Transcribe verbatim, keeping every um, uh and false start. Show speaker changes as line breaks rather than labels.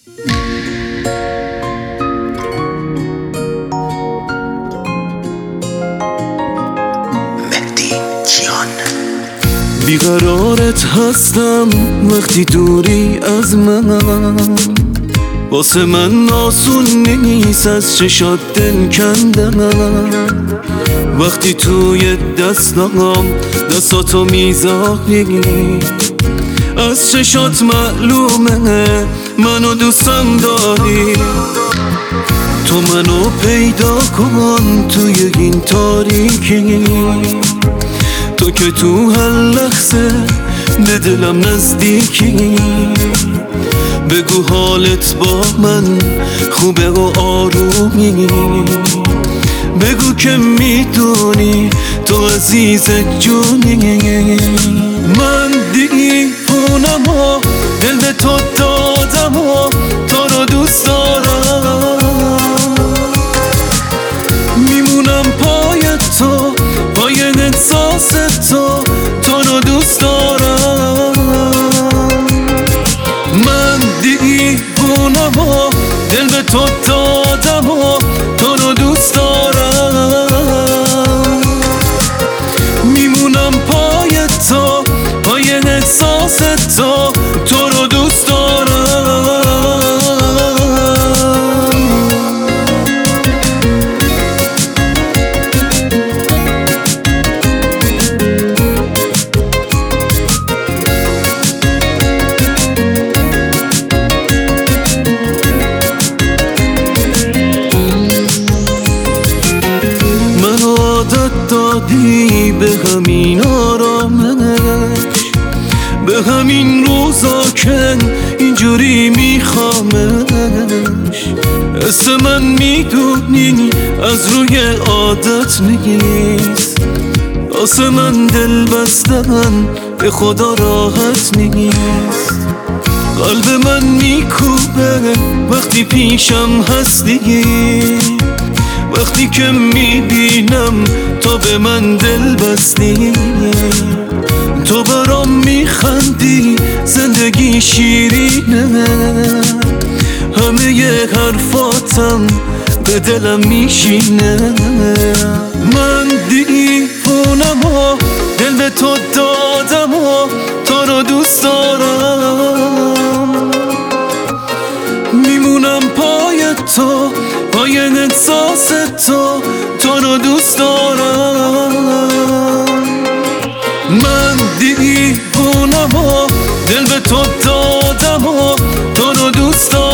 بیقرارت هستم وقتی دوری از من، واسه من آسون نیست از چشات دل کندم. وقتی توی دستام دستاتو میذاری، از چشات معلومه منو دوستم داری. تو منو پیدا کن توی این تاریکی، تو که تو هر لحظه به دلم نزدیکی. بگو حالت با من خوبه و آرومی، بگو که میدونی تو عزیز جونی. من دیوونم و دل به تو دادم و تو رو دوست دارم. میمونم پای تو، پای احساس تو، تو رو دوست دارم. من دیوونم و دل به تو دادم و تو رو دوست دارم. میمونم پای تو، پای احساس تو، تو رو دوست دارم. دادی به همین آرامش، به همین روزا که اینجوری میخوامش. حس من میدونی از روی عادت نیست، واسه من دل بستن به خدا راحت نیست. قلب من میکوبه وقتی پیشم هستی، وقتی که میبینم تو به من دل بستی. تو برام میخندی زندگی شیرینه، همه ی حرفاتم به دلم میشینه. من دیوونم و دل به تو دادم و تو رو دوست دارم. میمونم پای تو، پای احساس تو، تو رو دوست دارم. من دیوونم و دل به تو دادم و تو رو دوست دارم.